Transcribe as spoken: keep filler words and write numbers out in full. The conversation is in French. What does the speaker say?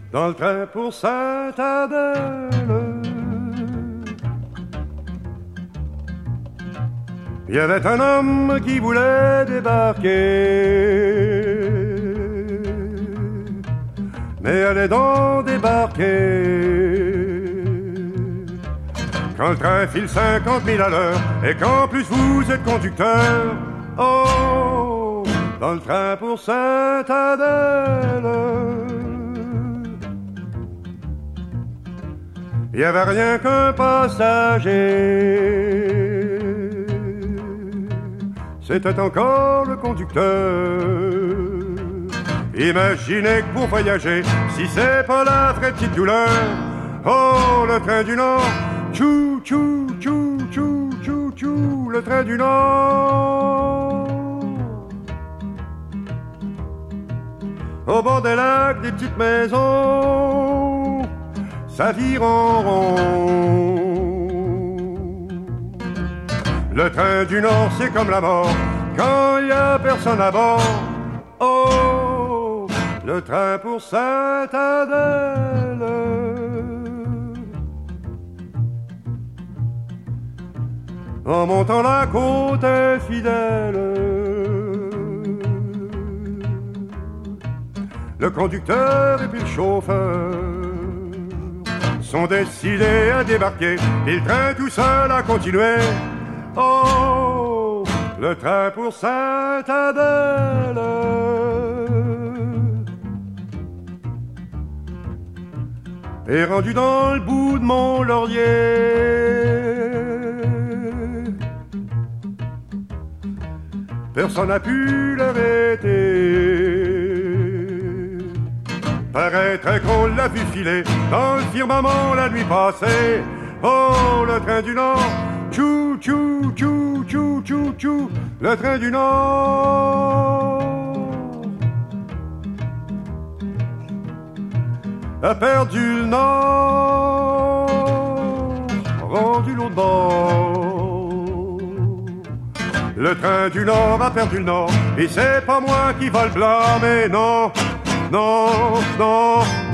dans le train pour Sainte-Adèle. Il y avait un homme qui voulait débarquer, mais allez donc débarquer quand le train file cinquante mille à l'heure et qu'en plus vous êtes conducteur. Oh, dans le train pour Sainte-Adèle, il n'y avait rien qu'un passager. C'était encore le conducteur. Imaginez que pour voyager, si c'est pas la vraie petite douleur. Oh, le train du Nord, tchou, tchou, tchou, tchou, tchou, tchou, le train du Nord. Au bord des lacs, des petites maisons, ça vire en rond. Le train du Nord, c'est comme la mort quand il y a personne à bord. Oh, le train pour Sainte-Adèle. En montant la côte infidèle, le conducteur et puis le chauffeur sont décidés à débarquer, et le train tout seul a continué. Oh, le train pour Sainte-Adèle. Et rendu dans le bout de Mont-Laurier, personne n'a pu l'arrêter. Paraîtrait qu'on l'a vu filer dans le firmament la nuit passée. Oh, le train du Nord, tchou, tchou, tchou, tchou, tchou, tchou, le train du Nord a perdu le Nord, rendu l'autre bord. Le train du Nord a perdu le Nord, et c'est pas moi qui va le blâmer, non, non, non.